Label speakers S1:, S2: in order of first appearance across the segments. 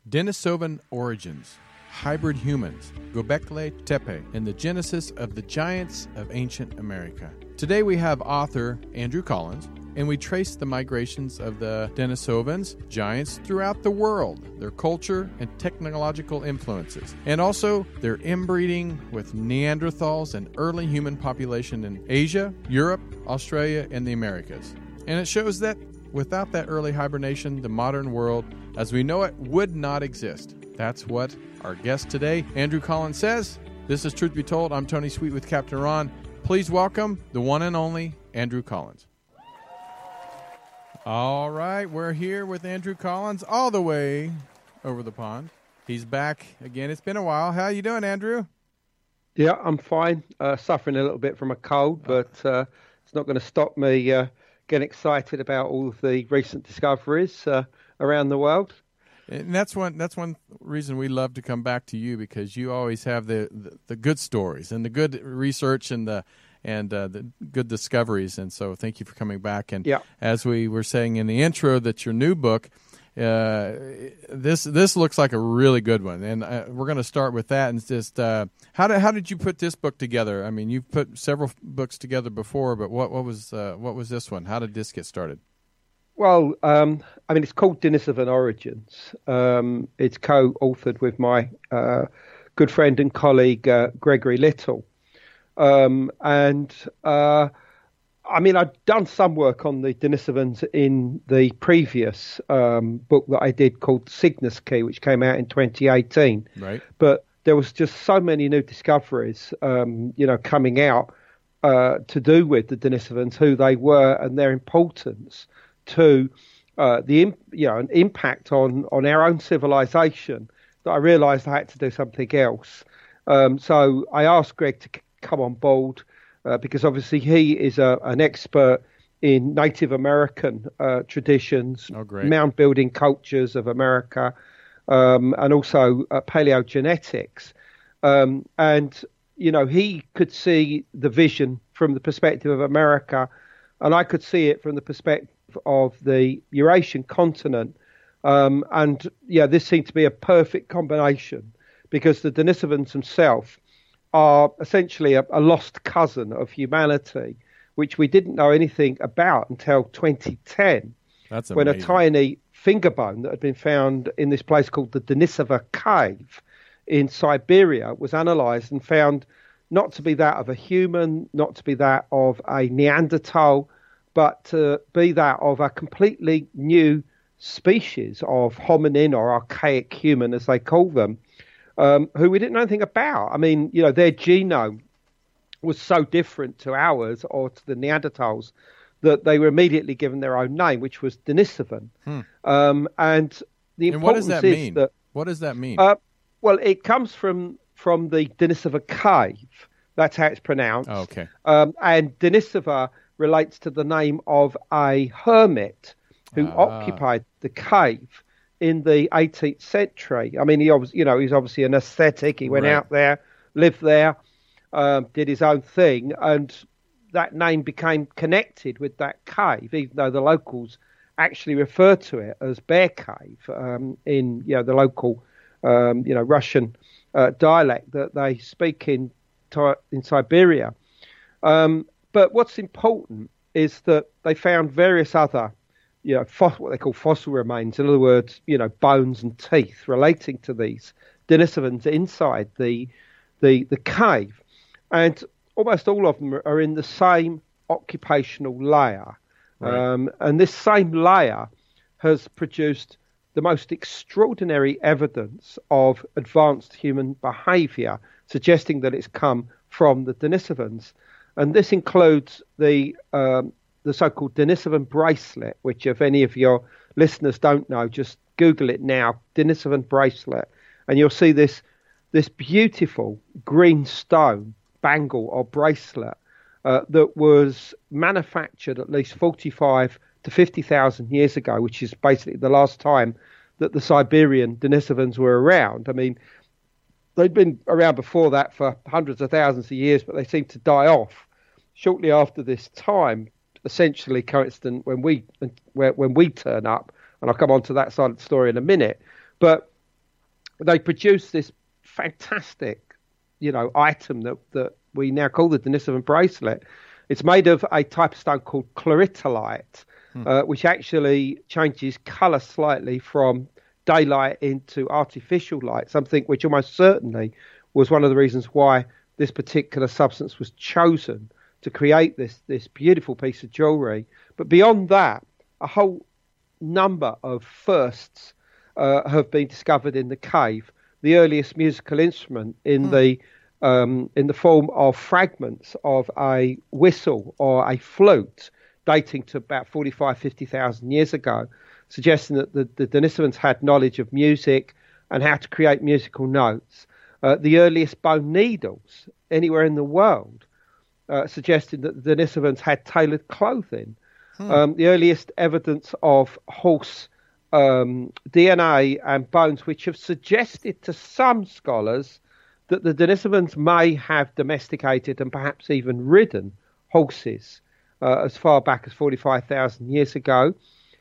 S1: Denisovan Origins, Hybrid Humans, Göbekli Tepe, and the Genesis of the Giants of Ancient America. Today we have author Andrew Collins, and we trace the migrations of the Denisovans, giants, throughout the world, their culture and technological influences, and also their inbreeding with Neanderthals and early human population in Asia, Europe, Australia, and the Americas. And it shows that without that early hibernation, the modern world, as we know it, would not exist. That's what our guest today, Andrew Collins, says. This is Truth Be Told. I'm Tony Sweet with Captain Ron. Please welcome the one and only Andrew Collins. All right, we're here with Andrew Collins all the way over the pond. He's back again. It's been a while. How you doing, Andrew?
S2: Yeah, I'm fine. Suffering a little bit from a cold, but it's not going to stop me getting excited about all of the recent discoveries around the world.
S1: And that's one reason we love to come back to you, because you always have the good stories and the good research and the good discoveries. And so thank you for coming back. And as we were saying in the intro, that your new book, this looks like a really good one. And we're going to start with that. And just how did you put this book together? I mean, you've put several books together before, but what was this one? How did this get started?
S2: Well, I mean, it's called Denisovan Origins. It's co-authored with my good friend and colleague, Gregory Little. I mean, I'd done some work on the Denisovans in the previous book that I did called Cygnus Key, which came out in 2018.
S1: Right.
S2: But there was just so many new discoveries, coming out to do with the Denisovans, who they were and their importance to an impact on our own civilization, that I realised I had to do something else. So I asked Greg to come on board because obviously he is an expert in Native American traditions, mound building cultures of America, and also paleogenetics. And he could see the vision from the perspective of America, and I could see it from the perspective of the Eurasian continent. This seemed to be a perfect combination, because the Denisovans themselves are essentially a lost cousin of humanity, which we didn't know anything about until 2010.
S1: That's
S2: when
S1: amazing.
S2: A tiny finger bone that had been found in this place called the Denisova Cave in Siberia was analysed and found not to be that of a human, not to be that of a Neanderthal, but to be that of a completely new species of hominin, or archaic human as they call them, who we didn't know anything about. I mean, their genome was so different to ours or to the Neanderthals that they were immediately given their own name, which was Denisovan. And the importance
S1: what does that mean?
S2: That,
S1: what does that mean?
S2: Well, it comes from the Denisova Cave. That's how it's pronounced.
S1: Oh, okay.
S2: And Denisova relates to the name of a hermit who occupied the cave in the 18th century. I mean, he's obviously an ascetic. He went out there, lived there, did his own thing, and that name became connected with that cave, even though the locals actually refer to it as Bear Cave in the local Russian dialect that they speak in Siberia. But what's important is that they found various other, what they call fossil remains, in other words, bones and teeth relating to these Denisovans inside the cave. And almost all of them are in the same occupational layer.
S1: Right.
S2: And this same layer has produced the most extraordinary evidence of advanced human behaviour, suggesting that it's come from the Denisovans. And this includes the so-called Denisovan bracelet, which if any of your listeners don't know, just Google it now, Denisovan bracelet, and you'll see this beautiful green stone bangle or bracelet that was manufactured at least 45 to 50,000 years ago, which is basically the last time that the Siberian Denisovans were around. I mean, they'd been around before that for hundreds of thousands of years, but they seemed to die off shortly after this time, essentially coincident when we turn up, and I'll come on to that side of the story in a minute. But they produced this fantastic, item that we now call the Denisovan bracelet. It's made of a type of stone called chloritolite, which actually changes colour slightly from daylight into artificial light, something which almost certainly was one of the reasons why this particular substance was chosen to create this beautiful piece of jewellery. But beyond that, a whole number of firsts have been discovered in the cave. The earliest musical instrument in the form of fragments of a whistle or a flute dating to about 50,000 years ago, suggesting that the Denisovans had knowledge of music and how to create musical notes. The earliest bone needles anywhere in the world suggesting that the Denisovans had tailored clothing. The earliest evidence of horse DNA and bones, which have suggested to some scholars that the Denisovans may have domesticated and perhaps even ridden horses as far back as 45,000 years ago.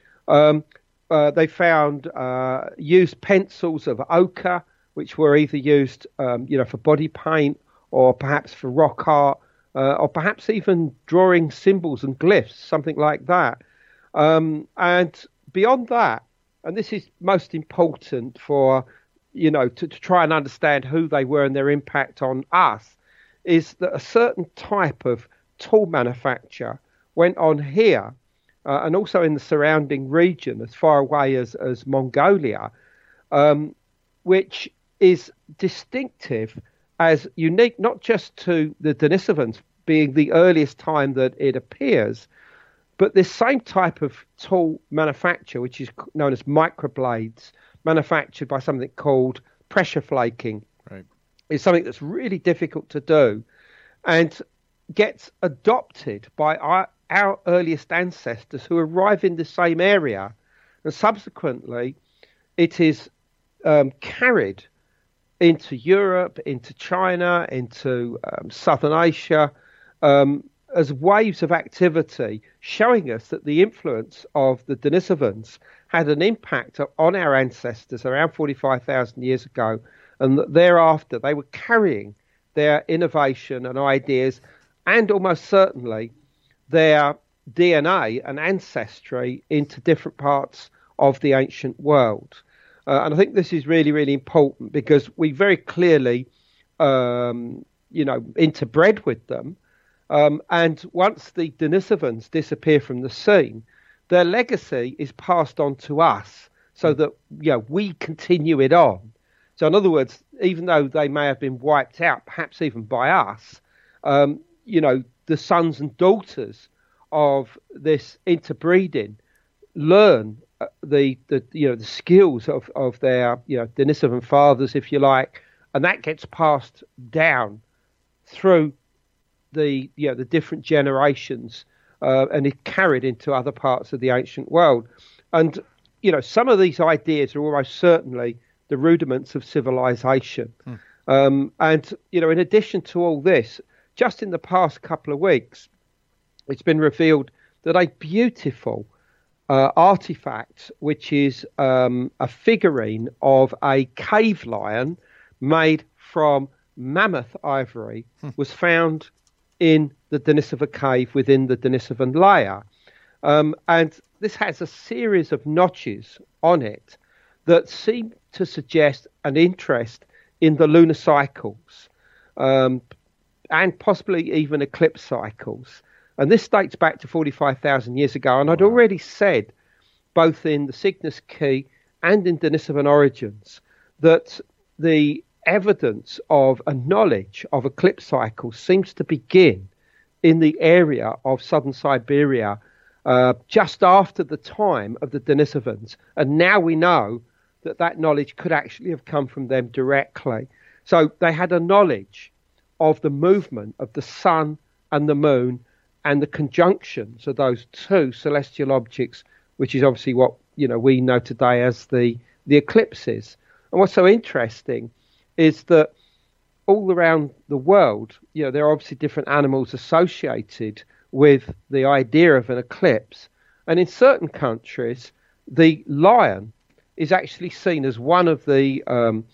S2: They found used pencils of ochre, which were either used, for body paint or perhaps for rock art, or perhaps even drawing symbols and glyphs, something like that. And beyond that, and this is most important for, to try and understand who they were and their impact on us, is that a certain type of tool manufacture went on here and also in the surrounding region as far away as Mongolia, which is distinctive as unique not just to the Denisovans being the earliest time that it appears, but this same type of tool manufacture, which is known as microblades, manufactured by something called pressure flaking,
S1: right,
S2: is something that's really difficult to do and gets adopted by our earliest ancestors who arrive in the same area. And subsequently, it is carried into Europe, into China, into Southern Asia, as waves of activity, showing us that the influence of the Denisovans had an impact on our ancestors around 45,000 years ago, and that thereafter they were carrying their innovation and ideas, and almost certainly their DNA and ancestry into different parts of the ancient world. And I think this is really, really important because we very clearly, interbred with them. And once the Denisovans disappear from the scene, their legacy is passed on to us so that we continue it on. So in other words, even though they may have been wiped out, perhaps even by us, the sons and daughters of this interbreeding learn the skills of their Denisovan fathers, if you like, and that gets passed down through the different generations and is carried into other parts of the ancient world. And some of these ideas are almost certainly the rudiments of civilization. And in addition to all this, just in the past couple of weeks, it's been revealed that a beautiful artifact, which is a figurine of a cave lion made from mammoth ivory, was found in the Denisova cave within the Denisovan layer. And this has a series of notches on it that seem to suggest an interest in the lunar cycles and possibly even eclipse cycles. And this dates back to 45,000 years ago. And I'd already said, both in the Cygnus Key and in Denisovan Origins, that the evidence of a knowledge of eclipse cycles seems to begin in the area of southern Siberia just after the time of the Denisovans. And now we know that knowledge could actually have come from them directly. So they had a knowledge of the movement of the sun and the moon and the conjunctions of those two celestial objects, which is obviously what we know today as the eclipses. And what's so interesting is that all around the world, there are obviously different animals associated with the idea of an eclipse. And in certain countries, the lion is actually seen as one of the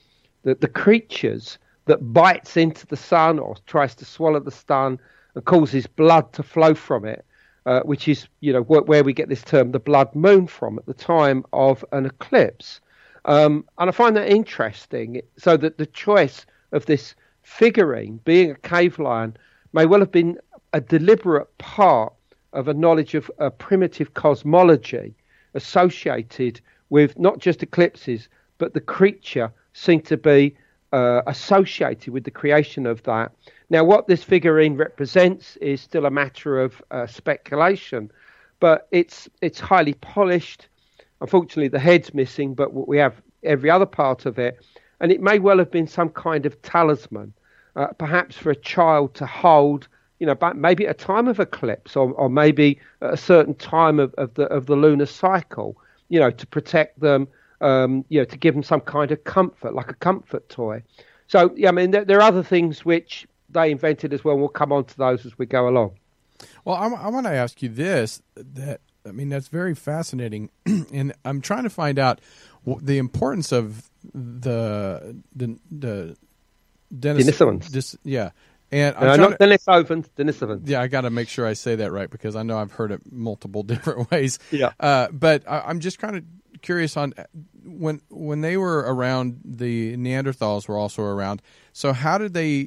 S2: the creatures that bites into the sun or tries to swallow the sun and causes blood to flow from it, which is, where we get this term, the blood moon, from at the time of an eclipse. And I find that interesting, so that the choice of this figurine being a cave lion may well have been a deliberate part of a knowledge of primitive cosmology associated with not just eclipses, but the creature seemed to be associated with the creation of that. Now, what this figurine represents is still a matter of speculation, but it's highly polished. Unfortunately, the head's missing, but we have every other part of it. And it may well have been some kind of talisman, perhaps for a child to hold, maybe at a time of eclipse, or maybe at a certain time of the lunar cycle, to protect them, to give them some kind of comfort, like a comfort toy. So, there are other things which they invented as well. We'll come on to those as we go along.
S1: Well, I want to ask you this, that's very fascinating. And I'm trying to find out the importance of the
S2: Denisovans.
S1: Yeah. And
S2: not Denisovans, Denisovans.
S1: Yeah, I got to make sure I say that right, because I know I've heard it multiple different ways.
S2: Yeah.
S1: But I'm just kind of curious on when they were around, the Neanderthals were also around. So how did they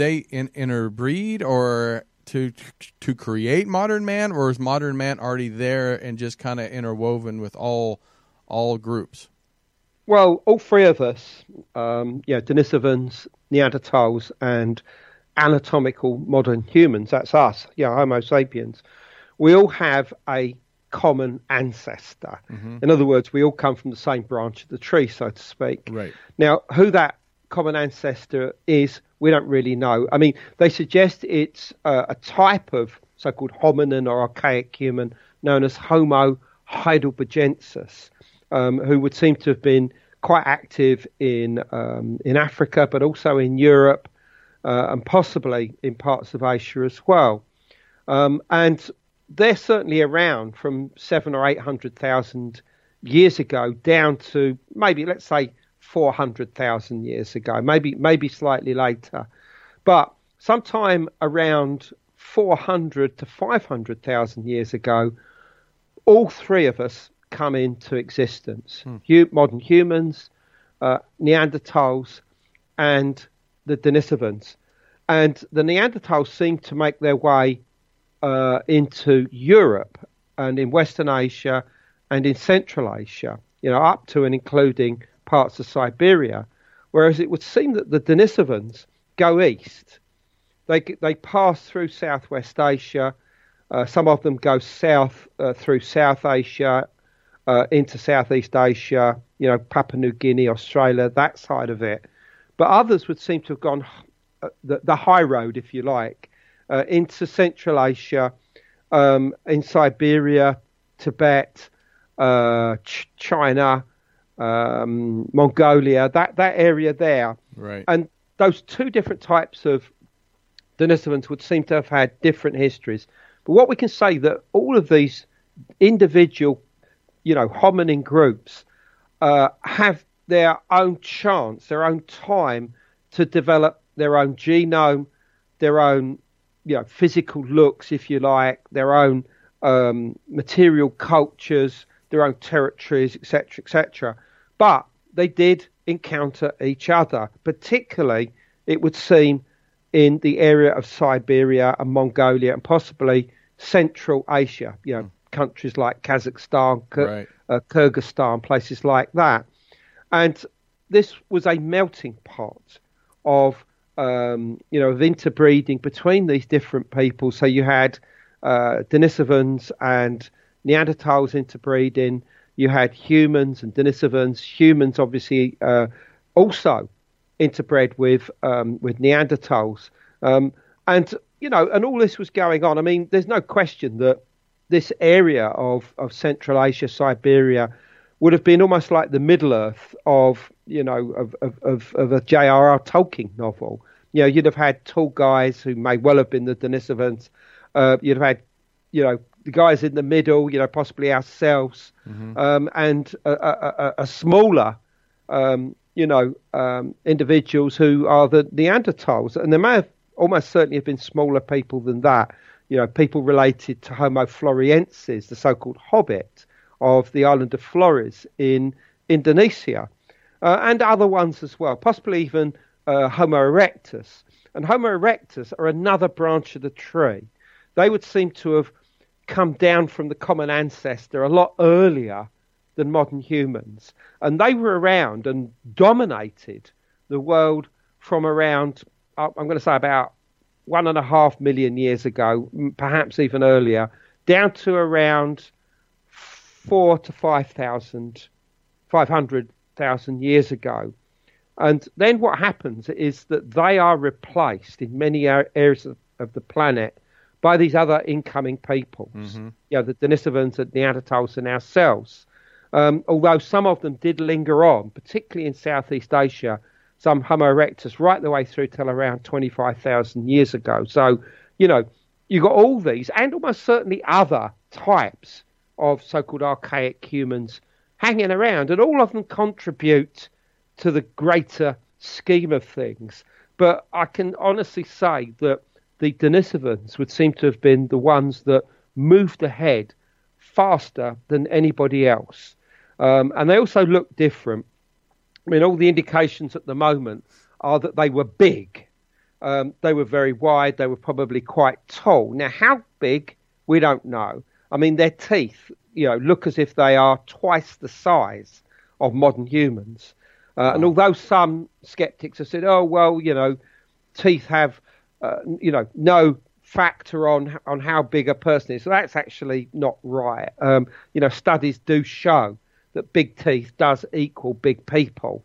S1: interbreed, or to create modern man, or is modern man already there and just kind of interwoven with all groups?
S2: Well, all three of us, Denisovans, Neanderthals, and anatomical modern humans, that's us, Homo sapiens, we all have a common ancestor. Mm-hmm. In other words, we all come from the same branch of the tree, so to speak.
S1: Right.
S2: Now, who that common ancestor is, we don't really know. I mean, they suggest it's a type of so-called hominin or archaic human known as Homo heidelbergensis, who would seem to have been quite active in Africa, but also in Europe, and possibly in parts of Asia as well. And they're certainly around from 700,000 or 800,000 years ago down to maybe, let's say, 400,000 years ago, maybe slightly later. But sometime around 400 to 500,000 years ago, all three of us come into existence. Modern humans, Neanderthals, and the Denisovans. And the Neanderthals seem to make their way into Europe and in Western Asia and in Central Asia, up to and including parts of Siberia, whereas it would seem that the Denisovans go east. They pass through Southwest Asia. Some of them go south through South Asia, into Southeast Asia, Papua New Guinea, Australia, that side of it. But others would seem to have gone the high road, if you like, into Central Asia, in Siberia, Tibet, China, Mongolia, that area there.
S1: Right.
S2: And those two different types of Denisovans would seem to have had different histories. But what we can say that all of these individual, hominin groups have their own chance, their own time to develop their own genome, their own, physical looks, if you like, their own material cultures, their own territories, etc., etc. But they did encounter each other, particularly, it would seem, in the area of Siberia and Mongolia and possibly Central Asia, countries like Kazakhstan, Kyrgyzstan, places like that. And this was a melting pot of, of interbreeding between these different people. So you had Denisovans and Neanderthals interbreeding. You had humans and Denisovans. Humans, obviously, also interbred with Neanderthals. And all this was going on. I mean, there's no question that this area of Central Asia, Siberia, would have been almost like the Middle Earth of a J.R.R. Tolkien novel. You'd have had tall guys who may well have been the Denisovans. You'd have had, the guys in the middle, possibly ourselves, and a smaller, individuals who are the Neanderthals, and there may have almost certainly have been smaller people than that. People related to Homo floresiensis, the so-called hobbit of the island of Flores in Indonesia, and other ones as well, possibly even Homo erectus. And Homo erectus are another branch of the tree. They would seem to have come down from the common ancestor a lot earlier than modern humans. And they were around and dominated the world from around, I'm going to say about 1.5 million years ago, perhaps even earlier, down to around 4 to 500,000 years ago. And then what happens is that they are replaced in many areas of the planet by these other incoming peoples, the Denisovans and Neanderthals and ourselves. Although some of them did linger on, particularly in Southeast Asia, some Homo erectus right the way through till around 25,000 years ago. So, you got all these and almost certainly other types of so-called archaic humans hanging around, and all of them contribute to the greater scheme of things. But I can honestly say that the Denisovans would seem to have been the ones that moved ahead faster than anybody else. And they also look different. I mean, all the indications at the moment are that they were big. They were very wide. They were probably quite tall. Now, how big, we don't know. I mean, their teeth, look as if they are twice the size of modern humans. And although some skeptics have said, teeth have, no factor on how big a person is. So that's actually not right. Studies do show that big teeth does equal big people.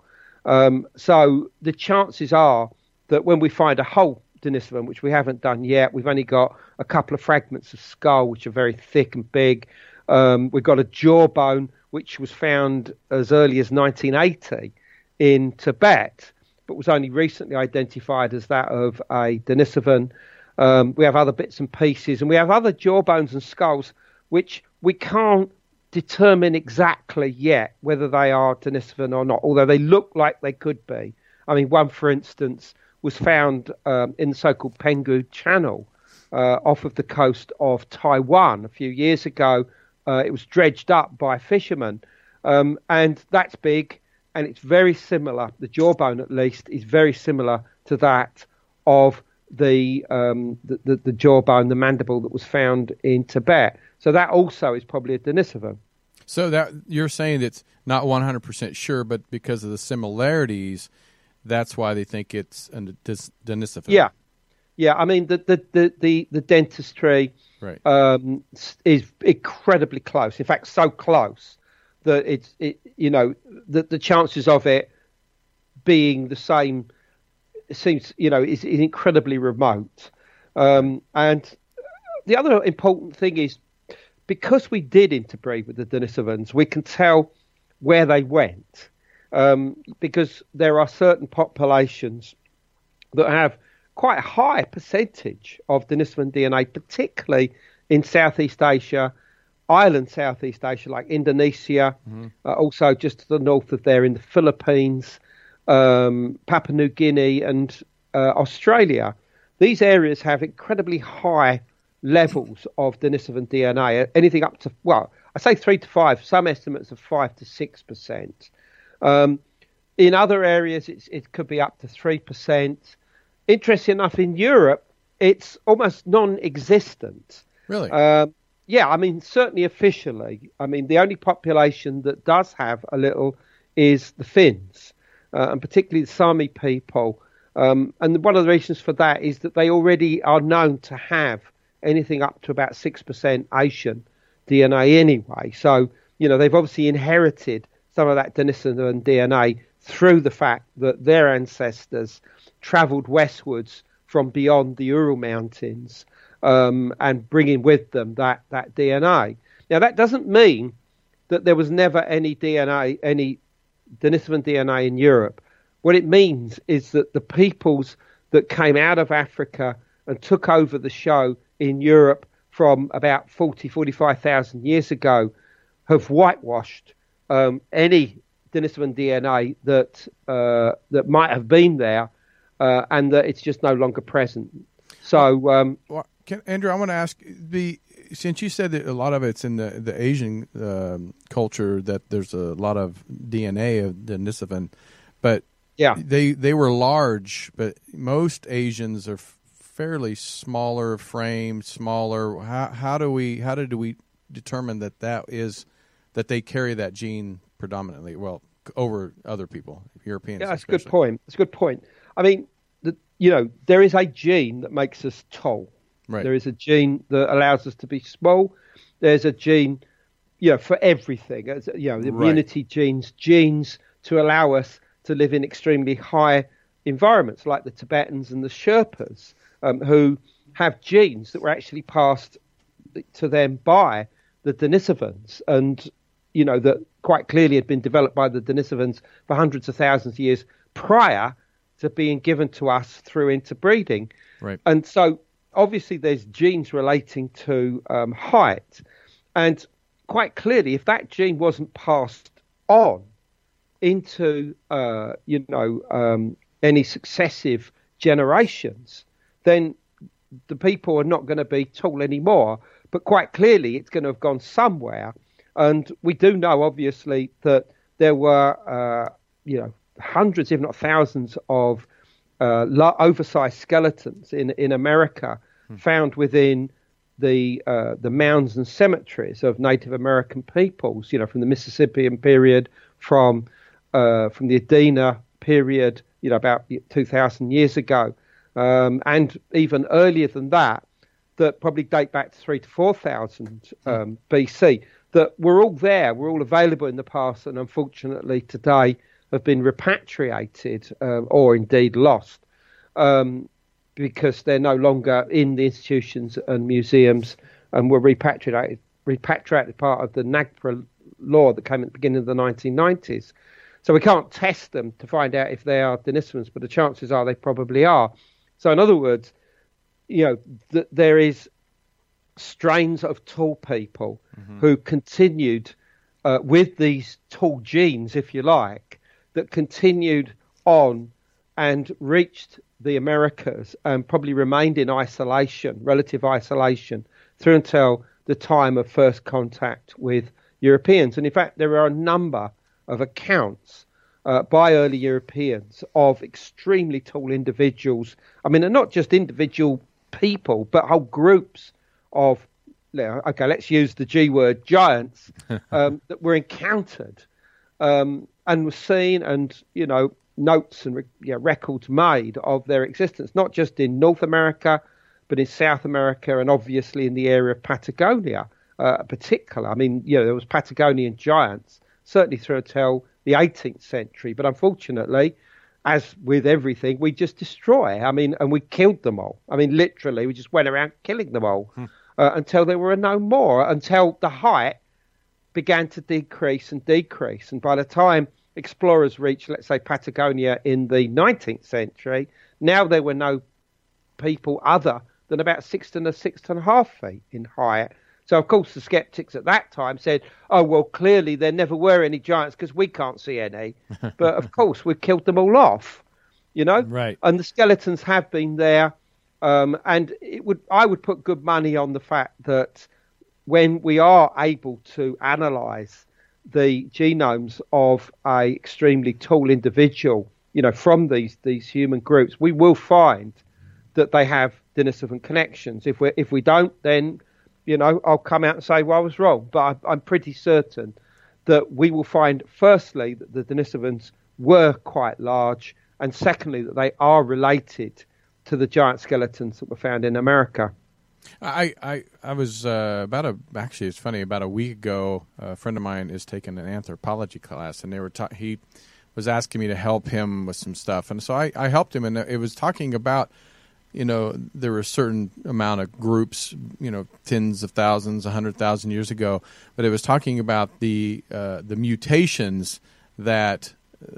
S2: So the chances are that when we find a whole Denisovan, which we haven't done yet, we've only got a couple of fragments of skull, which are very thick and big. We've got a jawbone, which was found as early as 1980 in Tibet, but was only recently identified as that of a Denisovan. We have other bits and pieces, and we have other jawbones and skulls, which we can't determine exactly yet whether they are Denisovan or not, although they look like they could be. I mean, one, for instance, was found in the so-called Penghu Channel off of the coast of Taiwan a few years ago. It was dredged up by fishermen, and that's big, and it's very similar. The jawbone, at least, is very similar to that of the jawbone, the mandible that was found in Tibet. So that also is probably a Denisovan.
S1: So that you're saying it's not 100% sure, but because of the similarities, that's why they think it's a Denisovan. Yeah. I mean, the dentistry is incredibly close. In fact, so close that the chances of it being the same seems, is incredibly remote. And the other important thing is, because we did interbreed with the Denisovans, we can tell where they went, because there are certain populations that have quite a high percentage of Denisovan DNA, particularly in Southeast Asia, island Southeast Asia, like Indonesia, also just to the north of there in the Philippines, Papua New Guinea and Australia. These areas have incredibly high levels of Denisovan DNA, anything up to, I say 3 to 5, some estimates of 5 to 6%. In other areas, it could be up to 3%. Interesting enough, in Europe, it's almost non-existent. Really?
S2: Yeah, I mean, certainly officially. I mean, the only population that does have a little is the Finns, and particularly the Sami people. And one of the reasons for that is that they already are known to have anything up to about 6% Asian DNA anyway. So, they've obviously inherited some of that Denisovan DNA through the fact that their ancestors travelled westwards from beyond the Ural Mountains, and bringing with them that DNA. Now, that doesn't mean that there was never any Denisovan DNA in Europe. What it means is that the peoples that came out of Africa and took over the show in Europe from about 45,000 years ago have whitewashed any Denisovan DNA that might have been there, and that it's just no longer present. So,
S1: Andrew, I want to ask since you said that a lot of it's in the Asian culture, that there's a lot of DNA of Denisovan, but
S2: yeah,
S1: they were large, but most Asians are fairly smaller frame, smaller. How do we determine that they carry that gene predominantly? Well, over other people, Europeans.
S2: Yeah, that's
S1: especially.
S2: a good point. That's a good point. I mean, there is a gene that makes us tall.
S1: Right.
S2: There is a gene that allows us to be small. There's a gene, for everything. The immunity genes to allow us to live in extremely high environments, like the Tibetans and the Sherpas, who have genes that were actually passed to them by the Denisovans, and that quite clearly had been developed by the Denisovans for hundreds of thousands of years prior to being given to us through interbreeding.
S1: Right.
S2: And so obviously there's genes relating to height, and quite clearly if that gene wasn't passed on into any successive generations, then the people are not going to be tall anymore. But quite clearly it's going to have gone somewhere. And we do know, obviously, that there were, hundreds, if not thousands, of oversized skeletons in America found within the mounds and cemeteries of Native American peoples. From the Mississippian period, from the Adena period, about 2,000 years ago, and even earlier than that probably date back to 3,000 to 4,000 BC. That were all there, were all available in the past, and unfortunately today have been repatriated or indeed lost because they're no longer in the institutions and museums, and were repatriated part of the NAGPRA law that came at the beginning of the 1990s. So we can't test them to find out if they are Denisovans, but the chances are they probably are. So in other words, there is strains of tall people who continued with these tall genes, if you like, that continued on and reached the Americas and probably remained in isolation, relative isolation, through until the time of first contact with Europeans. And in fact, there are a number of accounts by early Europeans of extremely tall individuals. I mean, and not just individual people, but whole groups of, let's use the G word, giants, that were encountered and were seen, and, notes and records made of their existence, not just in North America, but in South America, and obviously in the area of Patagonia, particular. I mean, there was Patagonian giants, certainly through until the 18th century, but unfortunately, as with everything, we just destroy. I mean, and we killed them all. I mean, literally, we just went around killing them all until there were no more, until the height began to decrease and decrease. And by the time explorers reached, let's say, Patagonia in the 19th century, now there were no people other than about 6 to 6.5 feet in height. So, of course, the skeptics at that time said, oh, well, clearly there never were any giants because we can't see any. But, of course, we've killed them all off,
S1: Right.
S2: And the skeletons have been there. And I would put good money on the fact that when we are able to analyse the genomes of a extremely tall individual, from these human groups, we will find that they have Denisovan connections. If we don't, then I'll come out and say, well, I was wrong. But I'm pretty certain that we will find, firstly, that the Denisovans were quite large, and secondly, that they are related to the giant skeletons that were found in America.
S1: I was actually, it's funny, about a week ago, a friend of mine is taking an anthropology class, and he was asking me to help him with some stuff. And so I helped him, and it was talking about, there were a certain amount of groups, tens of thousands, 100,000 years ago, but it was talking about the mutations that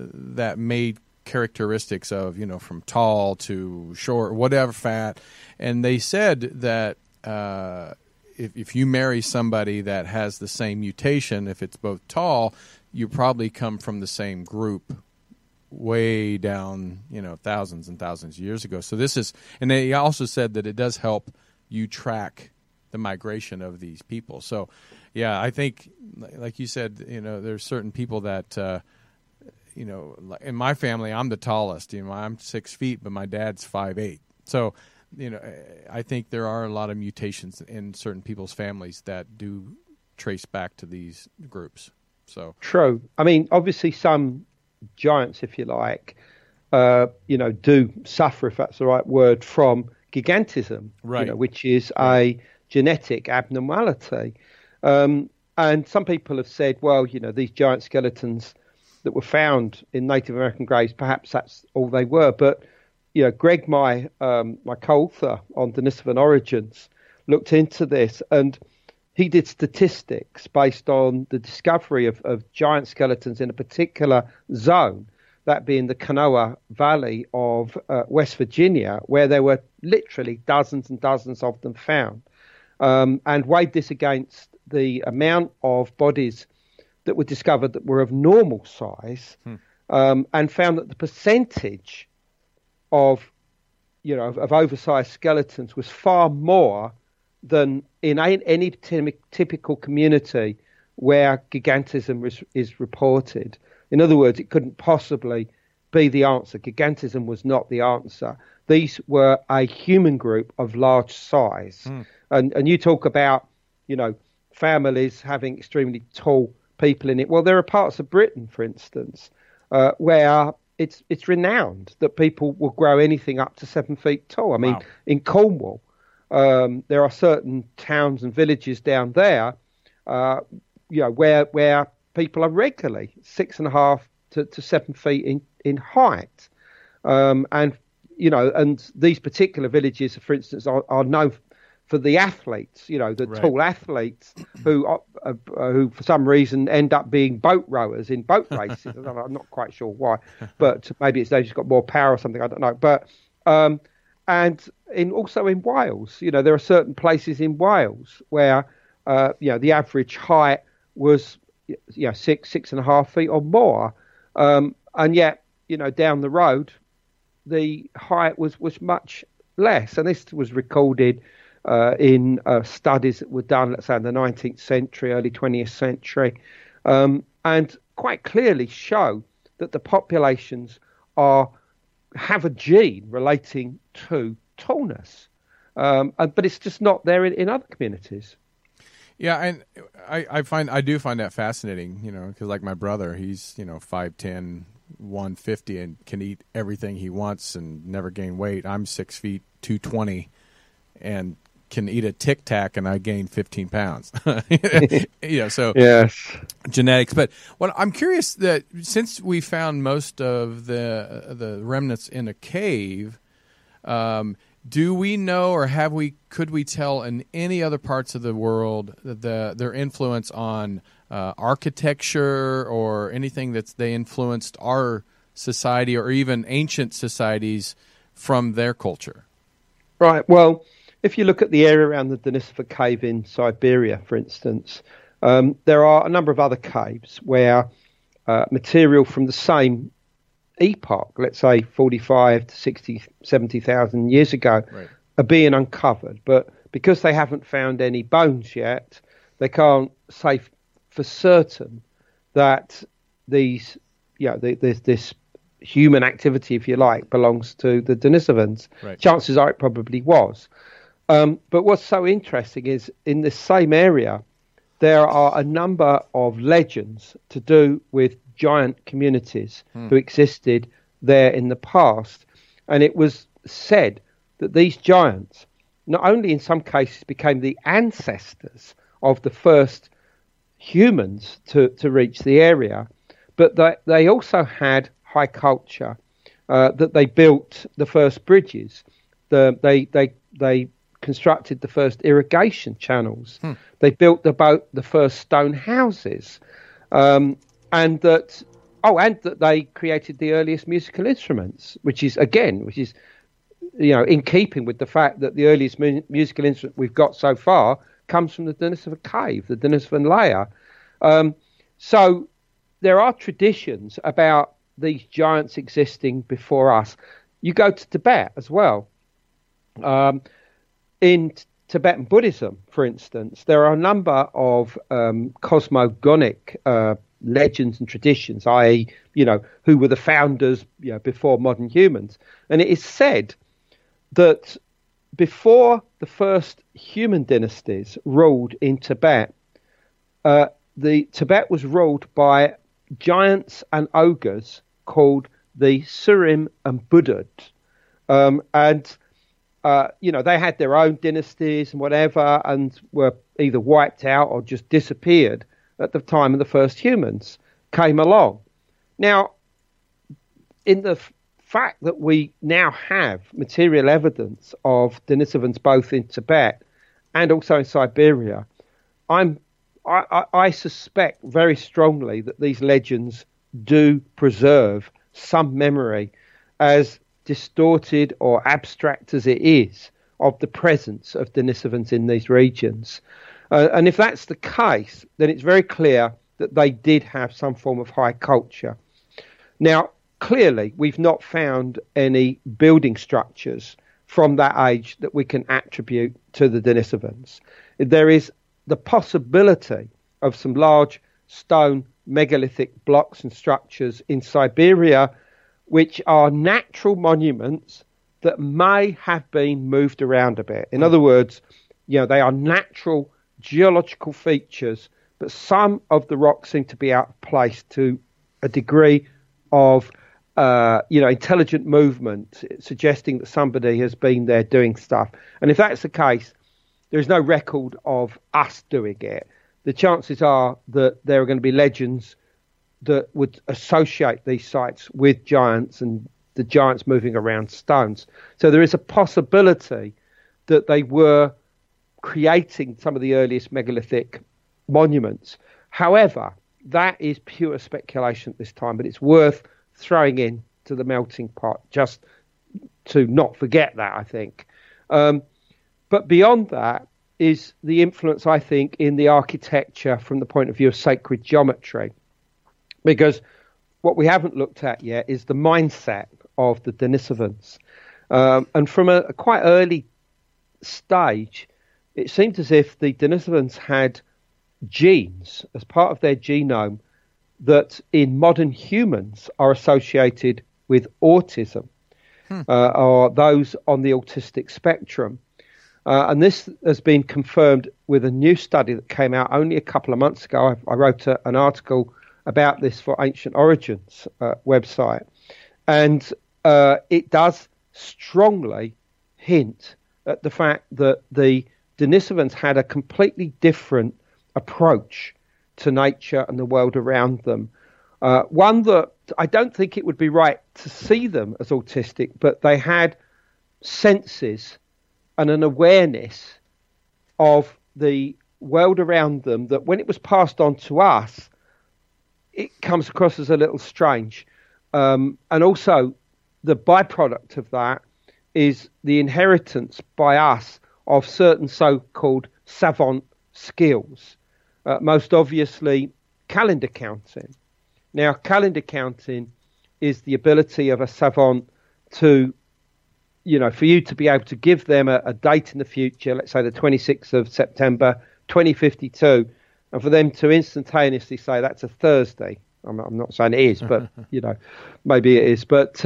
S1: made characteristics of, from tall to short, whatever, fat. And they said that if you marry somebody that has the same mutation, if it's both tall, you probably come from the same group way down, thousands and thousands of years ago. So this is, and they also said that it does help you track the migration of these people. So, yeah, I think, like you said, there's certain people that, in my family, I'm the tallest. I'm 6 feet, but my dad's 5'8". So, I think there are a lot of mutations in certain people's families that do trace back to these groups. So
S2: true. I mean, obviously, some giants, if you like, do suffer, if that's the right word, from gigantism,
S1: right?
S2: Which is a genetic abnormality. And some people have said, well, these giant skeletons that were found in Native American graves, perhaps that's all they were. But, Greg, my co-author on Denisovan origins, looked into this, and he did statistics based on the discovery of giant skeletons in a particular zone, that being the Kanawha Valley of West Virginia, where there were literally dozens and dozens of them found, and weighed this against the amount of bodies that were discovered that were of normal size, and found that the percentage of oversized skeletons was far more than in any typical community where gigantism is reported. In other words, it couldn't possibly be the answer. Gigantism was not the answer. These were a human group of large size. And you talk about, families having extremely tall people in it. Well, there are parts of Britain, for instance, where it's renowned that people will grow anything up to 7 feet tall. I mean,
S1: wow.
S2: In Cornwall, there are certain towns and villages down there, where people are regularly 6.5 to 7 feet in height, and these particular villages, for instance, are known for the athletes, the
S1: right.
S2: tall athletes who for some reason end up being boat rowers in boat races. I'm not quite sure why, but maybe it's they've just got more power or something. I don't know, but. And also in Wales, there are certain places in Wales where, the average height was, 6.5 feet or more. And yet, down the road, the height was much less. And this was recorded in studies that were done, let's say, in the 19th century, early 20th century, and quite clearly show that the populations have a gene relating to tallness, but it's just not there in other communities.
S1: Yeah, and I do find that fascinating, because like my brother, he's 5'10", 150, and can eat everything he wants and never gain weight. I'm 6 feet, 220, and can eat a Tic Tac, and I gain 15 pounds. So
S2: yes,
S1: genetics. But what I'm curious that since we found most of the remnants in a cave, do we know, or could we tell in any other parts of the world their influence on architecture or anything that they influenced our society or even ancient societies from their culture?
S2: Right. Well, if you look at the area around the Denisova cave in Siberia, for instance, there are a number of other caves where material from the same epoch, let's say 45 to 60, 70,000 years ago,
S1: right.
S2: are being uncovered. But because they haven't found any bones yet, they can't say for certain that this human activity, if you like, belongs to the Denisovans.
S1: Right.
S2: Chances are it probably was. But what's so interesting is in this same area, there are a number of legends to do with giant communities who existed there in the past. And it was said that these giants, not only in some cases became the ancestors of the first humans to reach the area, but that they also had high culture, that they built the first bridges, they constructed the first irrigation channels. They built the first stone houses, and that they created the earliest musical instruments, which is in keeping with the fact that the earliest musical instrument we've got so far comes from the Denisova cave, the Denisovan layer. So there are traditions about these giants existing before us. You go to Tibet as well. In Tibetan Buddhism, for instance, there are a number of cosmogonic legends and traditions, i.e., who were the founders, before modern humans. And it is said that before the first human dynasties ruled in Tibet, the Tibet was ruled by giants and ogres called the Surim and Buddhad. They had their own dynasties and whatever, and were either wiped out or just disappeared at the time of the first humans came along. Now, in the fact that we now have material evidence of Denisovans both in Tibet and also in Siberia, I suspect very strongly that these legends do preserve some memory, as distorted or abstract as it is, of the presence of Denisovans in these regions. And if that's the case, then it's very clear that they did have some form of high culture. Now, clearly, we've not found any building structures from that age that we can attribute to the Denisovans. There is the possibility of some large stone megalithic blocks and structures in Siberia, which are natural monuments that may have been moved around a bit. In other words, they are natural geological features, but some of the rocks seem to be out of place to a degree of intelligent movement, suggesting that somebody has been there doing stuff. And if that's the case, there's no record of us doing it. The chances are that there are going to be legends that would associate these sites with giants and the giants moving around stones. So there is a possibility that they were creating some of the earliest megalithic monuments. However, that is pure speculation at this time, but it's worth throwing in to the melting pot just to not forget that, I think. But beyond that is the influence, I think, in the architecture from the point of view of sacred geometry. Because what we haven't looked at yet is the mindset of the Denisovans. And from a quite early stage, it seemed as if the Denisovans had genes as part of their genome that in modern humans are associated with autism, or those on the autistic spectrum. And this has been confirmed with a new study that came out only a couple of months ago. I wrote an article about this for Ancient Origins website. And it does strongly hint at the fact that the Denisovans had a completely different approach to nature and the world around them. One that I don't think it would be right to see them as autistic, but they had senses and an awareness of the world around them that when it was passed on to us, it comes across as a little strange. And also the byproduct of that is the inheritance by us of certain so-called savant skills. Most obviously, calendar counting. Now, calendar counting is the ability of a savant to, for you to be able to give them a date in the future, let's say the 26th of September, 2052, and for them to instantaneously say that's a Thursday. I'm not saying it is, but, maybe it is. But,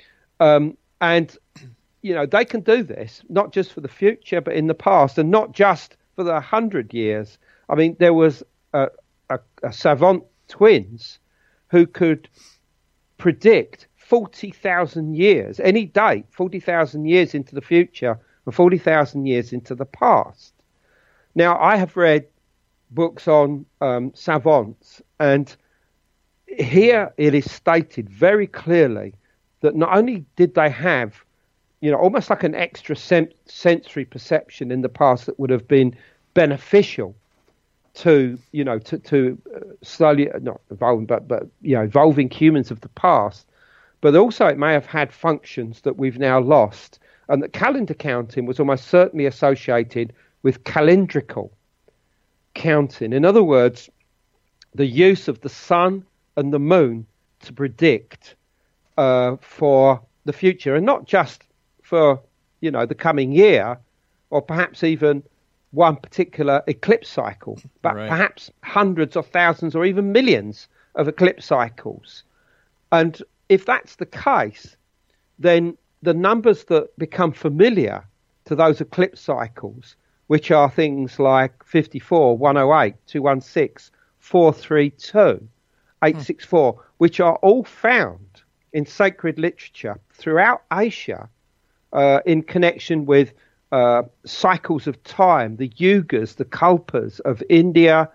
S2: they can do this, not just for the future, but in the past, and not just for the 100 years. I mean, there was a savant twins who could predict 40,000 years, any date, 40,000 years into the future and 40,000 years into the past. Now, I have read books on savants, and here it is stated very clearly that not only did they have, almost like an extra sensory perception in the past that would have been beneficial to slowly not evolving, but evolving humans of the past, but also it may have had functions that we've now lost, and that calendar counting was almost certainly associated with calendrical counting. In other words, the use of the sun and the moon to predict for the future, and not just for the coming year, or perhaps even one particular eclipse cycle, but perhaps hundreds or thousands or even millions of eclipse cycles. And if that's the case, then the numbers that become familiar to those eclipse cycles, which are things like 54, 108, 216, 432, 864, which are all found in sacred literature throughout Asia in connection with cycles of time, the yugas, the kalpas of India,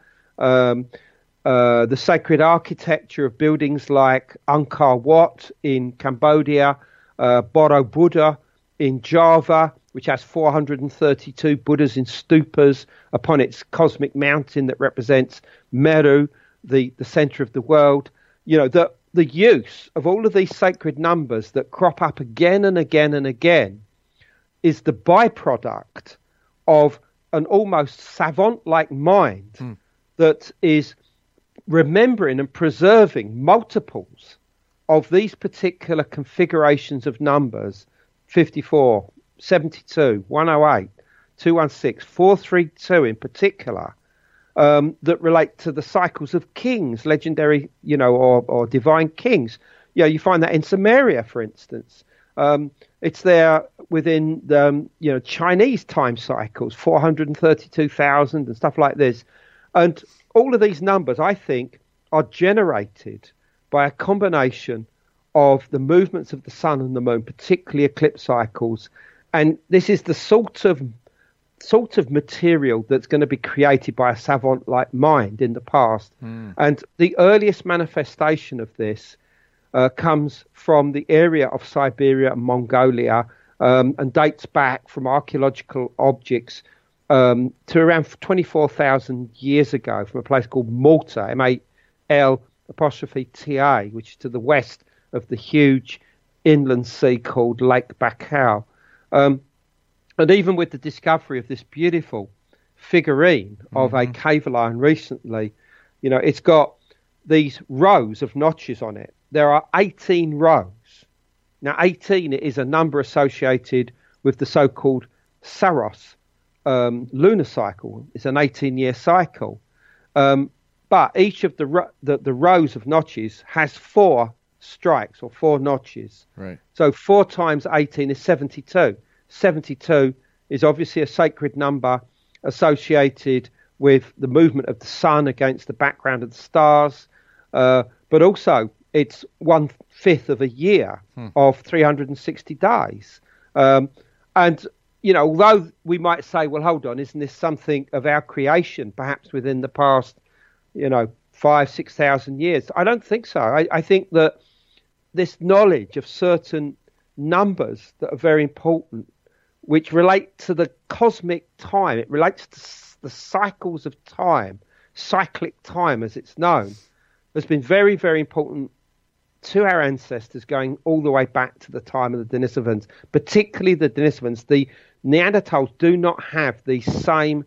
S2: the sacred architecture of buildings like Angkor Wat in Cambodia, Borobudur in Java, which has 432 Buddhas in stupas upon its cosmic mountain that represents Meru, the center of the world. The use of all of these sacred numbers that crop up again and again and again is the byproduct of an almost savant-like mind that is remembering and preserving multiples of these particular configurations of numbers, 54, 72, 108, 216, 432 in particular, that relate to the cycles of kings, legendary, or divine kings. You find that in Samaria, for instance. It's there within the, Chinese time cycles, 432,000 and stuff like this. And all of these numbers, I think, are generated by a combination of the movements of the sun and the moon, particularly eclipse cycles. And this is the sort of material that's going to be created by a savant-like mind in the past. And the earliest manifestation of this comes from the area of Siberia and Mongolia, and dates back from archaeological objects to around 24,000 years ago, from a place called Malta, M-A-L'-T-A, which is to the west of the huge inland sea called Lake Baikal. And even with the discovery of this beautiful figurine of a cave lion recently, it's got these rows of notches on it. There are 18 rows. Now, 18 is a number associated with the so-called Saros lunar cycle. It's an 18-year cycle. But each of the rows of notches has 4 strikes or 4 notches.
S1: Right.
S2: So 4 times 18 is 72. 72 is obviously a sacred number associated with the movement of the sun against the background of the stars, but also it's 1/5 of a year of 360 days. And, although we might say, well, hold on, isn't this something of our creation, perhaps within the past, 5,000-6,000 years? I don't think so. I think that this knowledge of certain numbers that are very important, which relate to the cosmic time, it relates to the cycles of time, cyclic time as it's known, has been very, very important to our ancestors going all the way back to the time of the Denisovans, particularly the Denisovans. The Neanderthals do not have the same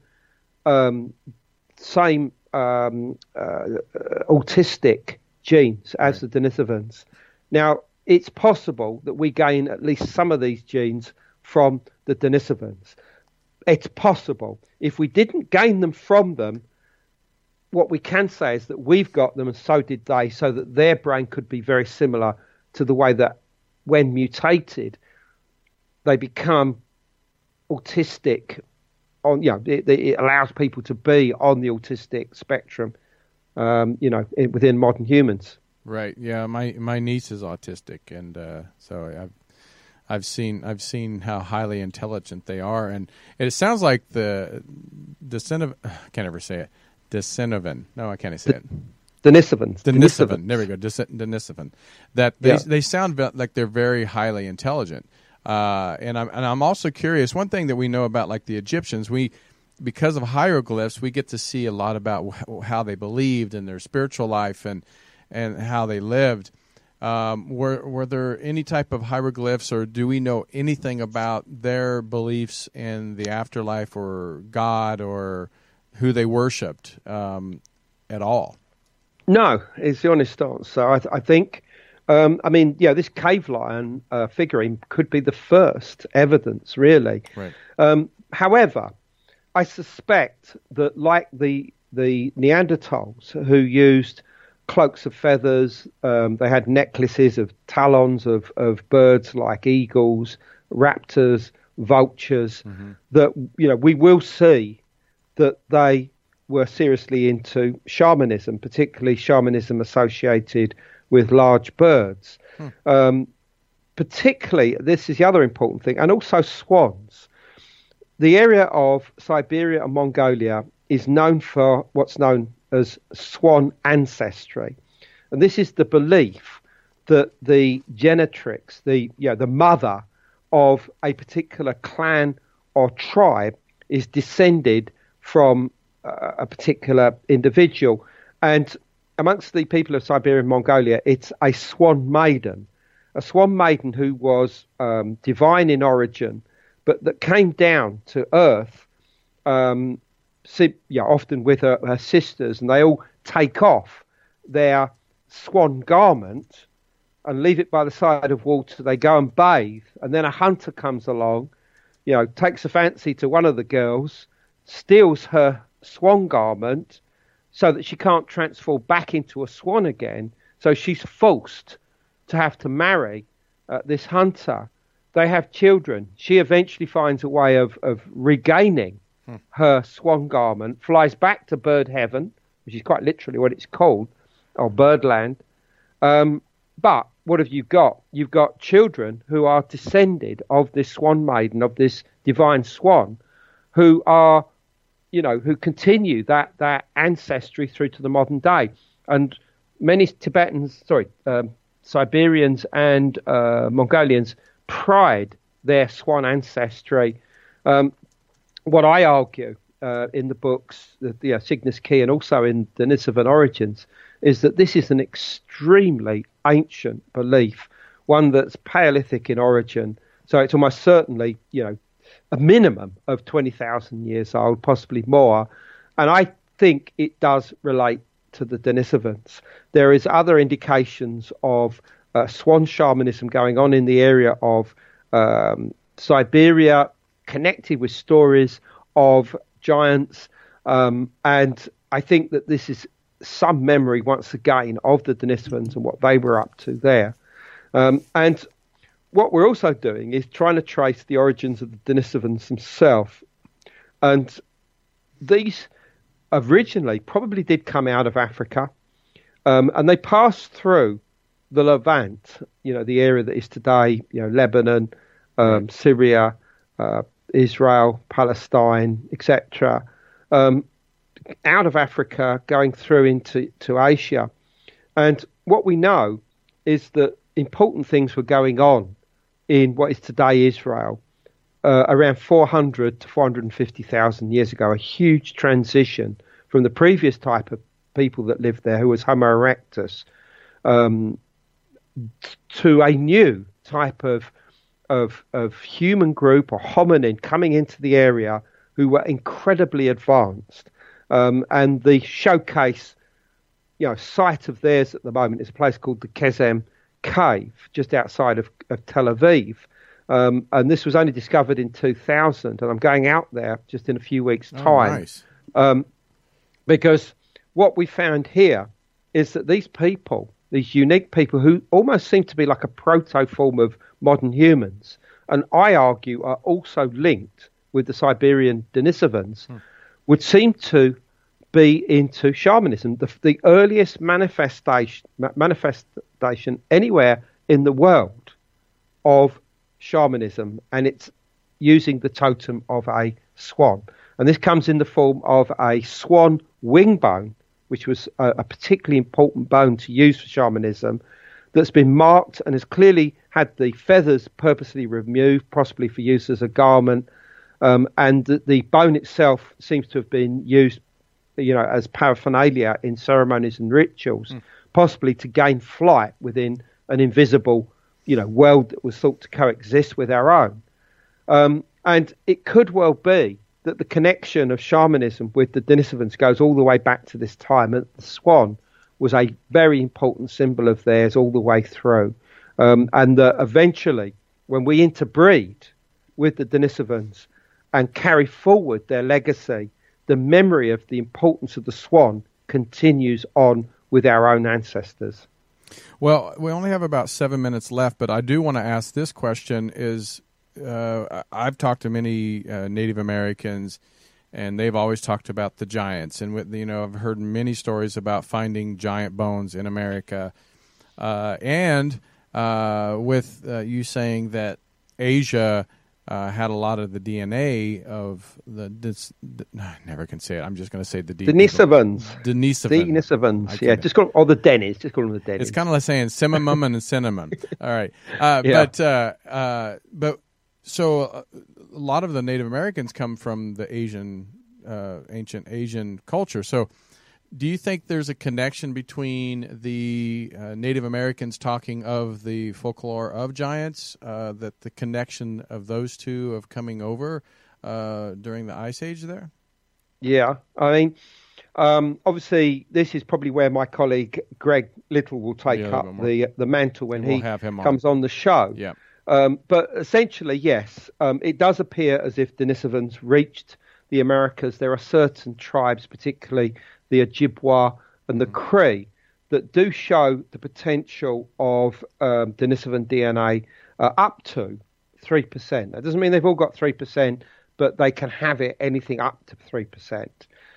S2: autistic genes as the Denisovans. Now, it's possible that we gain at least some of these genes from the Denisovans. It's possible. If we didn't gain them from them, what we can say is that we've got them and so did they, so that their brain could be very similar to the way that when mutated, they become autistic. It allows people to be on the autistic spectrum, within modern humans.
S1: Right. Yeah. My niece is autistic, and so I've seen how highly intelligent they are, and it sounds like the I can't ever say it. Denisovan. No, I can't say it.
S2: Denisovan.
S1: There we go. Denisovan. That they sound like they're very highly intelligent. And I'm also curious. One thing that we know about, like the Egyptians, because of hieroglyphs, we get to see a lot about how they believed in their spiritual life and how they lived. Were there any type of hieroglyphs, or do we know anything about their beliefs in the afterlife or God or who they worshipped at all?
S2: No, is the honest answer. I think, this cave lion figurine could be the first evidence, really.
S1: Right.
S2: However, I suspect that, like the Neanderthals who used cloaks of feathers, they had necklaces of talons of birds like eagles, raptors, vultures, that, we will see that they were seriously into shamanism, particularly shamanism associated with large birds. Particularly, this is the other important thing, and also swans. The area of Siberia and Mongolia is known for what's known as swan ancestry. And this is the belief that the genetrix, the mother of a particular clan or tribe, is descended from a particular individual. And amongst the people of Siberia and Mongolia, it's a swan maiden who was divine in origin, but that came down to earth, often with her sisters, and they all take off their swan garment and leave it by the side of water. They go and bathe, and then a hunter comes along, takes a fancy to one of the girls, steals her swan garment so that she can't transform back into a swan again. So she's forced to have to marry this hunter. They have children. She eventually finds a way of regaining her swan garment, flies back to bird heaven, which is quite literally what it's called, or birdland. But what have you got? You've got children who are descended of this swan maiden, of this divine swan, who are, who continue that ancestry through to the modern day. And many Siberians and Mongolians pride their swan ancestry. What I argue in the books, Cygnus Key, and also in Denisovan Origins, is that this is an extremely ancient belief, one that's Paleolithic in origin. So it's almost certainly, a minimum of 20,000 years old, possibly more. And I think it does relate to the Denisovans. There is other indications of swan shamanism going on in the area of Siberia, connected with stories of giants. And I think that this is some memory, once again, of the Denisovans and what they were up to there. And what we're also doing is trying to trace the origins of the Denisovans themselves. And these originally probably did come out of Africa, and they passed through the Levant, the area that is today, Lebanon, Syria, Israel, Palestine, etc., out of Africa, going through into Asia. And what we know is that important things were going on in what is today Israel around 400 to 450,000 years ago, a huge transition from the previous type of people that lived there, who was Homo erectus, to a new type of human group or hominin coming into the area who were incredibly advanced. And the showcase, site of theirs at the moment is a place called the Kezem Cave, just outside of Tel Aviv. And this was only discovered in 2000, and I'm going out there just in a few weeks' time.
S1: Oh, nice.
S2: Because what we found here is that these people, these unique people who almost seem to be like a proto-form of modern humans, and I argue are also linked with the Siberian Denisovans, would seem to be into shamanism. The earliest manifestation anywhere in the world of shamanism, and it's using the totem of a swan. And this comes in the form of a swan wing bone, which was a particularly important bone to use for shamanism, that's been marked and has clearly had the feathers purposely removed, possibly for use as a garment. And the bone itself seems to have been used, as paraphernalia in ceremonies and rituals, possibly to gain flight within an invisible, world that was thought to coexist with our own. And it could well be that the connection of shamanism with the Denisovans goes all the way back to this time, and the swan was a very important symbol of theirs all the way through. And that eventually, when we interbreed with the Denisovans and carry forward their legacy, the memory of the importance of the swan continues on with our own ancestors.
S1: Well, we only have about 7 minutes left, but I do want to ask this question is, I've talked to many Native Americans, and they've always talked about the giants. And, I've heard many stories about finding giant bones in America. And with you saying that Asia had a lot of the DNA of I never can say it. I'm just going to say the
S2: Denisovans.
S1: Denisovans.
S2: Yeah, just call them, or the Dennis. Just call them the Dennis.
S1: It's kind of like saying cinnamon and cinnamon. All right. But so a lot of the Native Americans come from the ancient Asian culture. So do you think there's a connection between the Native Americans talking of the folklore of giants, that the connection of those two of coming over during the Ice Age there?
S2: Yeah, I mean, obviously, this is probably where my colleague Greg Little will take up the mantle when he comes on the show.
S1: Yeah.
S2: But essentially, yes, it does appear as if Denisovans reached the Americas. There are certain tribes, particularly the Ojibwa and the Cree, that do show the potential of Denisovan DNA up to 3%. That doesn't mean they've all got 3%, but they can have it anything up to 3%.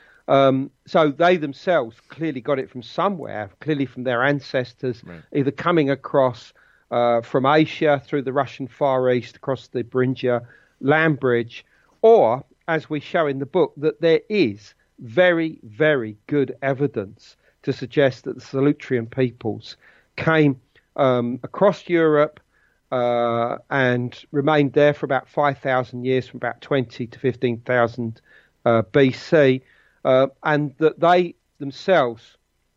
S2: So they themselves clearly got it from somewhere, clearly from their ancestors, right, either coming across from Asia through the Russian Far East, across the Beringia land bridge, or, as we show in the book, that there is very, very good evidence to suggest that the Solutrean peoples came across Europe and remained there for about 5,000 years, from about 20 to 15,000 BC, and that they themselves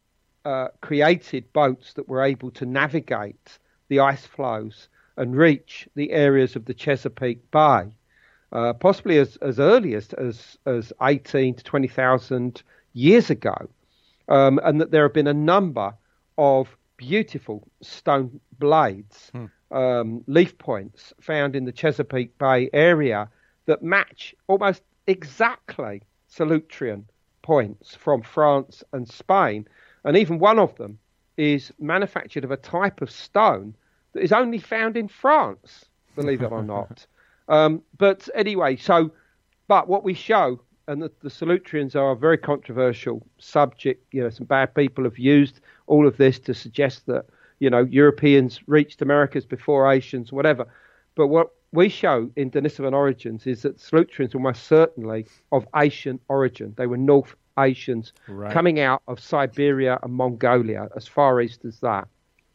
S2: created boats that were able to navigate the ice flows and reach the areas of the Chesapeake Bay, possibly as early as 18 to 20,000 years ago, and that there have been a number of beautiful stone blades, leaf points found in the Chesapeake Bay area that match almost exactly Solutrean points from France and Spain, and even one of them is manufactured of a type of stone that is only found in France, believe it or not. But anyway, but what we show, and the Solutreans are a very controversial subject. Some bad people have used all of this to suggest that, Europeans reached Americas before Asians, whatever. But what we show in Denisovan origins is that Solutreans were most certainly of Asian origin. They were North Asians, right, coming out of Siberia and Mongolia, as far east as that.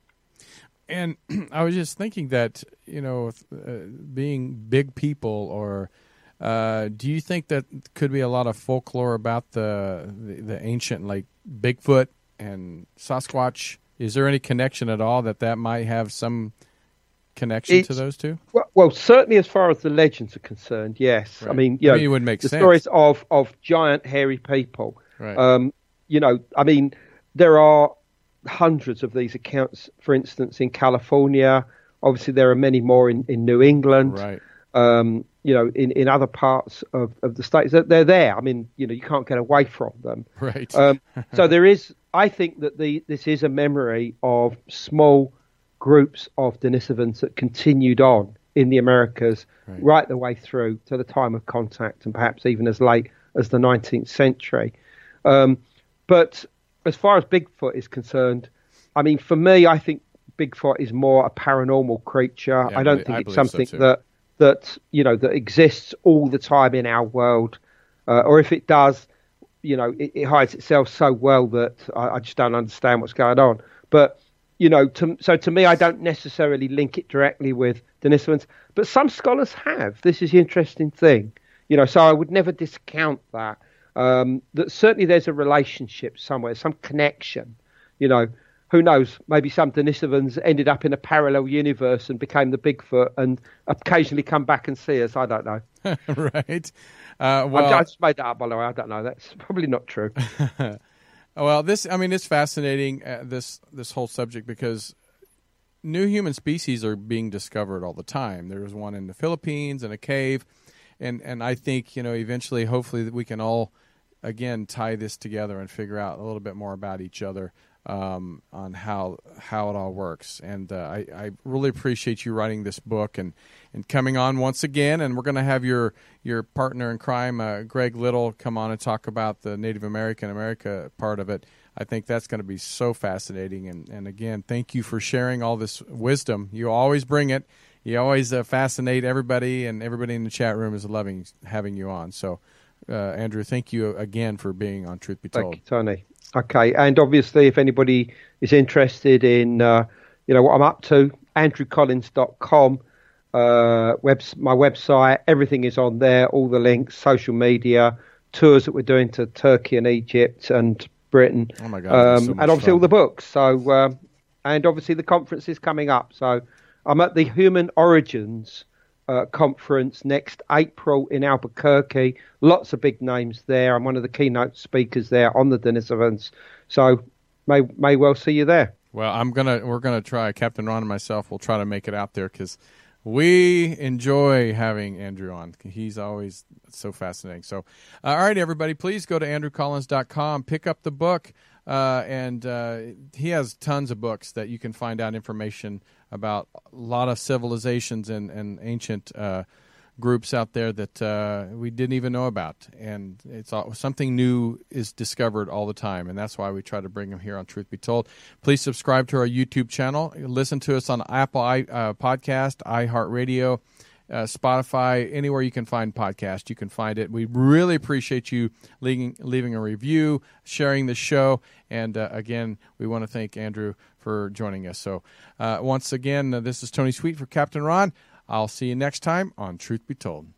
S1: And I was just thinking that, being big people, or do you think that could be a lot of folklore about the ancient, like Bigfoot and Sasquatch? Is there any connection at all that might have some connection to those two?
S2: Well, certainly as far as the legends are concerned, yes. Right. I mean,
S1: it would make
S2: the
S1: sense.
S2: Stories of giant hairy people.
S1: Right.
S2: There are hundreds of these accounts, for instance, in California. Obviously, there are many more in New England.
S1: Right.
S2: In other parts of the states. They're there. I mean, you can't get away from them.
S1: Right.
S2: So there is, I think that this is a memory of small groups of Denisovans that continued on in the Americas right the way through to the time of contact, and perhaps even as late as the 19th century. But as far as Bigfoot is concerned, I mean, for me, I think Bigfoot is more a paranormal creature.
S1: Yeah,
S2: I don't think it's something that exists all the time in our world, or if it does, it hides itself so well that I just don't understand what's going on. But to me, I don't necessarily link it directly with Denisovans, but some scholars have. This is the interesting thing, so I would never discount that. That certainly there's a relationship somewhere, some connection. Who knows? Maybe some Denisovans ended up in a parallel universe and became the Bigfoot and occasionally come back and see us. I don't know.
S1: Right.
S2: I just made that up, by the way. I don't know. That's probably not true.
S1: Well, it's fascinating, this whole subject, because new human species are being discovered all the time. There was one in the Philippines in a cave, and I think, eventually, hopefully, that we can all, again, tie this together and figure out a little bit more about each other, on how it all works. And I really appreciate you writing this book and coming on once again. And we're going to have your partner in crime, Greg Little, come on and talk about the Native America part of it. I think that's going to be so fascinating. And again, thank you for sharing all this wisdom. You always bring it. You always fascinate everybody, and everybody in the chat room is loving having you on. So, Andrew, thank you again for being on Truth Be Told.
S2: Thank you, Tony. Okay, and obviously, if anybody is interested in, what I'm up to, andrewcollins.com, my website, everything is on there, all the links, social media, tours that we're doing to Turkey and Egypt and Britain.
S1: Oh my God! So
S2: and obviously all the books. So, and obviously the conference is coming up. So, I'm at the Human Origins conference next April in Albuquerque. Lots of big names there. I'm one of the keynote speakers there on the Denisovans. So may well see you there.
S1: Well, we're gonna try. Captain Ron and myself will try to make it out there, because we enjoy having Andrew on. He's always so fascinating. So, all right, everybody, please go to andrewcollins.com, pick up the book, and he has tons of books that you can find out information about a lot of civilizations and ancient groups out there that we didn't even know about. And it's something new is discovered all the time, and that's why we try to bring them here on Truth Be Told. Please subscribe to our YouTube channel. Listen to us on Apple Podcast, iHeartRadio, Spotify, anywhere you can find podcasts, you can find it. We really appreciate you leaving a review, sharing the show, and again, we want to thank Andrew for joining us. So once again, this is Tony Sweet for Captain Ron. I'll see you next time on Truth Be Told.